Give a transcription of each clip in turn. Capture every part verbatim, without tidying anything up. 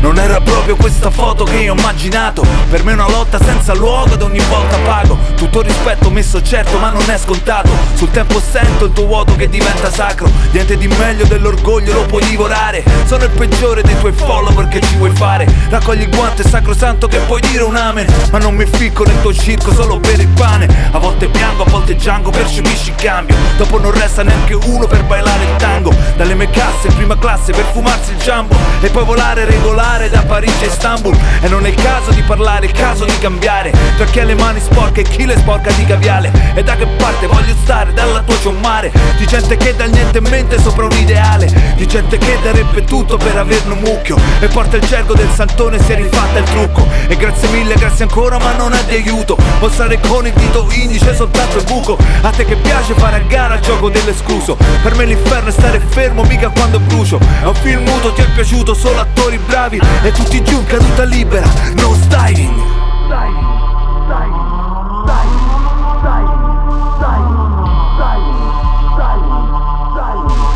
Non era proprio questa foto che io ho immaginato. Per me è una lotta senza luogo ed ogni volta pago. Tutto rispetto messo certo ma non è scontato. Sul tempo sento il tuo vuoto che diventa sacro. Niente di meglio dell'orgoglio, lo puoi divorare. Sono il peggiore dei tuoi follower che ci vuoi fare. Raccogli il guanto, è sacrosanto che puoi dire un amen. Ma non mi ficco nel tuo circo solo per il pane. A volte piango, a volte giango, percepisci il cambio. Dopo non resta neanche uno per bailare il tango. Dalle mie casse in prima classe per fumarsi il giambo. E poi volare regolare da Parigi a Istanbul. E non è il caso di parlare, è il caso di cambiare. Tra chi ha le mani sporche e chi le sporca di caviale. E da che parte voglio stare? Dalla tua c'è un mare. Di gente che dà niente in mente sopra un ideale. Di gente che darebbe tutto per averne un mucchio. E porta il gergo del santone e si è rifatta il trucco. E grazie mille, grazie ancora ma non è di aiuto. Mostrare con il dito indice soltanto il buco. A te che piace fare a gara al gioco dell'escluso. Per me l'inferno è stare fermo mica quando brucio. È un film muto, ti è piaciuto, solo attori bravi. E tutti giù in caduta libera, no styling. Styling, styling, styling, styling, styling, styling, styling, styling.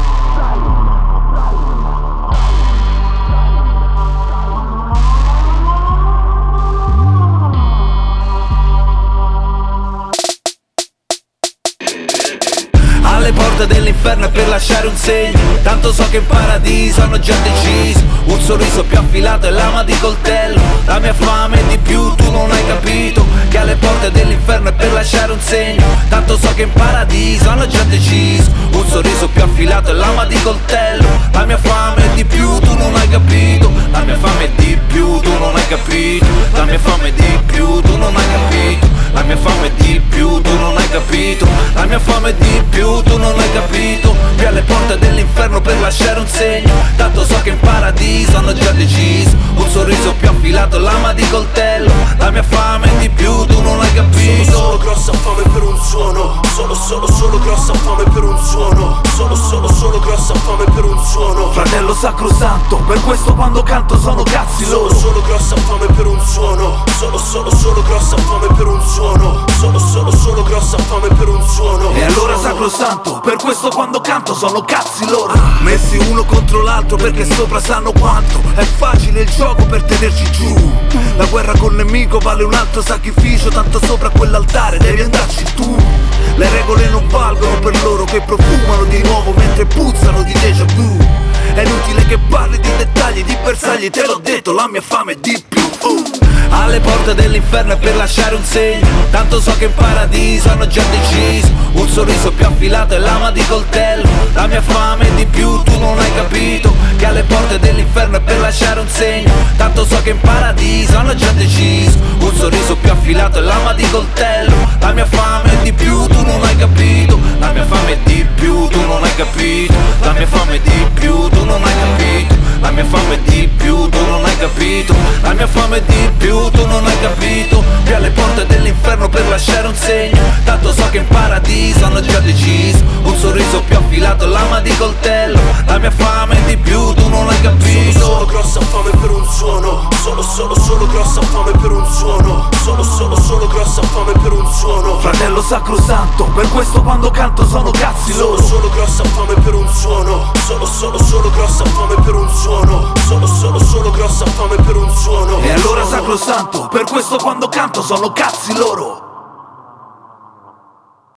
Alle porte dell'inferno è per lasciare un segno. Tanto so che in paradiso hanno già deciso. Un sorriso più affilato e lama di coltello. La mia fame è di più, tu non hai capito. Che alle porte dell'inferno è per lasciare un segno. Tanto so che in paradiso hanno già deciso. Un sorriso più affilato e lama di coltello. La mia fame è di più, tu non hai capito. La mia fame è di più, tu non hai capito. La mia fame è di più, tu non hai capito. La mia fame è di più, tu non hai capito. La mia fame è di più, tu non hai capito. Qui alle porte dell'inferno per lasciare un segno. Tanto so che in paradiso hanno già deciso. Un sorriso più affilato, lama di coltello. La mia fame è di più, tu non hai capito. Solo, solo grossa fame per un suono. Solo, solo, solo grossa fame per un suono. Solo, solo, solo grossa fame per un suono. Fratello sacrosanto, per questo quando canto sono cazzi loro. Solo, solo grossa fame per un suono. Solo, solo, solo grossa fame per un suono. Solo, solo, solo grossa fame per un suono. E allora sacrosanto, per questo quando canto sono cazzi loro. Messi uno contro l'altro perché sopra sanno quanto è facile il gioco per tenerci giù. La guerra col nemico vale un altro sacrificio. Tanto sopra quell'altare devi andarci tu. Le regole non valgono per loro che profumano di nuovo mentre puzzano di déjà vu. È inutile che parli di dettagli, di bersagli, te l'ho detto, la mia fame è di più. uh. Alle porte dell'inferno è per lasciare un segno. Tanto so che in paradiso hanno già deciso. Un sorriso più affilato e lama di coltello. La mia fame è di più, tu non hai capito. Che alle porte dell'inferno è per lasciare un segno. Tanto so che in paradiso hanno già deciso. Un sorriso più affilato e lama di coltello. La mia fame è di più, tu non hai capito. La mia fame è di più, tu non hai capito. La mia fame è di più, tu non hai capito. La mia fame è di più, tu non hai capito. La mia fame è di più, tu non hai capito. Qui alle porte dell'inferno per lasciare un segno. Tanto so che in paradiso hanno già deciso. Un sorriso più affilato, lama di coltello. La mia fame è di più, tu non hai capito. Solo, solo grossa fame per un suono. Solo, solo, solo grossa fame per un suono. Solo, solo, solo grossa fame per un suono. Fratello sacrosanto, per questo quando canto sono cazzi loro. Solo, solo grossa fame per un suono. Solo, solo, solo grossa fame per un suono. Solo, solo, solo grossa fame per un suono. E allora sacrosanto, per questo quando canto sono cazzi loro.